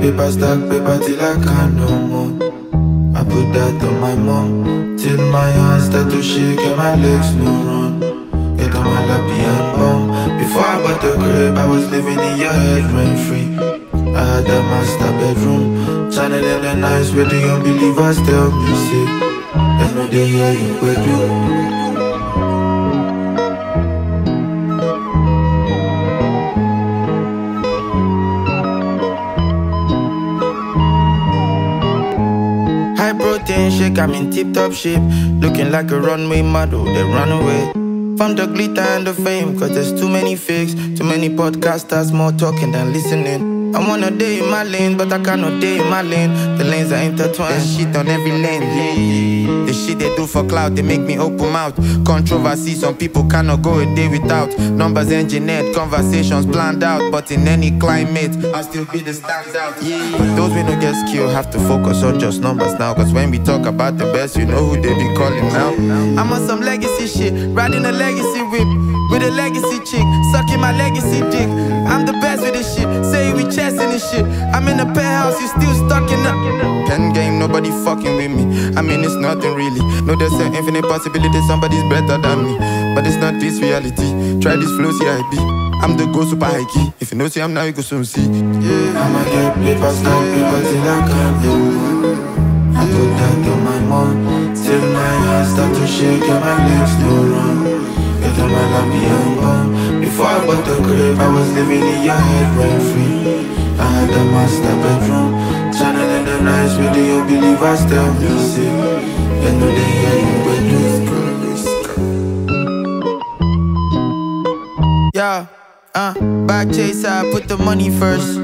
paper stack paper till I can't no more. I put that on my mom till my hands start to shake and my legs no run. Get on my lappy and bum. Before I bought the crib, I was living in your head rent free. I had a master bedroom, channeling the nights where the unbelievers tell me say, I know they hear you with you. High protein shake, I'm in tip-top shape, looking like a runway model, they run away from the glitter and the fame, cause there's too many fakes, too many podcasters, more talking than listening. I wanna day in my lane, but I cannot day in my lane. The lanes are intertwined, there's shit on every lane, yeah. The shit they do for cloud, they make me open mouth. Controversy, some people cannot go a day without. Numbers engineered, conversations planned out. But in any climate, I'll still be the standout, yeah. But those we don't get skill have to focus on just numbers now. Cause when we talk about the best, you know who they be calling now. I'm on some legacy shit, riding a legacy whip with a legacy chick, sucking my legacy dick. I'm the best with this shit, say we chasing this shit. I'm in a penthouse, you still stuck in the pen game, nobody fucking with me. I mean it's nothing really. No, there's an infinite possibility somebody's better than me. But it's not this reality. Try this flow, CIB. I'm the go super high key. If you know see I'm now, you go soon see. Yeah, I'ma get paper, stack paper till I can't do. I put that on my mom till my hands start to shake and my legs no run. Get on my lappy and bum. Before I bought the crib, I was living in your head rent free. I had a master bedroom, channeling the nights with the unbelievers tell me say, you know they hear you with this. Yeah, back chaser, I put the money first.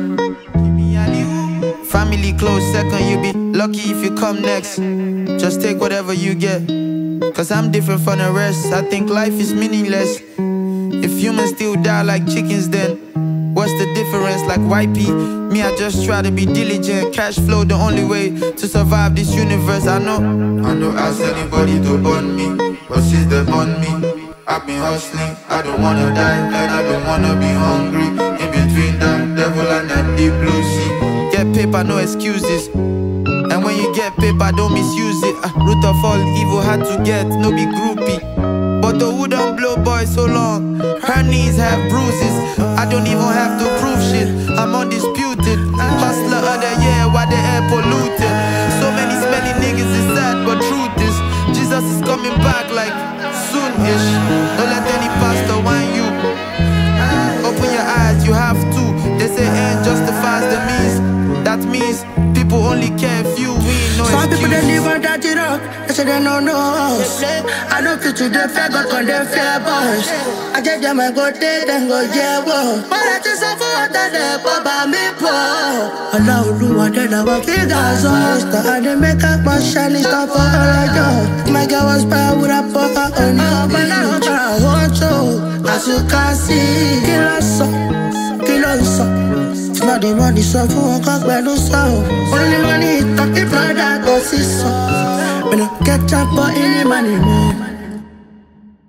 Family close second, you be lucky if you come next. Just take whatever you get, cause I'm different from the rest. I think life is meaningless if humans still die like chickens, then what's the difference? Like YP, me I just try to be diligent. Cash flow the only way to survive this universe. I know ask anybody to bond me, but since they bond me, I've been hustling. I don't wanna die and I don't wanna be hungry. In between the devil and that deep blue sea. Get paper, no excuses. And when you get paper, don't misuse it. Root of all evil had to get, no be groupie. But the wood don't blow boy so long. Her knees have bruises. I don't even have to prove shit. I'm undisputed. Hustler of the year while the air polluted. So many smelly niggas is sad, but truth is Jesus is coming back like soon-ish. Don't let any pastor whine you. Open your eyes, you have to. They say end justifies the means. That means people only care if you win, no some excuse. people they live on that rock, they say they don't know us. I don't fit to the fair, but on the fair boys. I get them and go there, then go yeah, whoa. But I just have for that they papa me poor. Allah will want that I walk in Gaza. I didn't make up my shiny stuff for her like my girl was bad with a papa on you. But now I want to, as you can see, kill us up, kill us up. It's not the money, so for one cock, but no so. Only money, talk the brother, go see so. When I catch up for any money, man.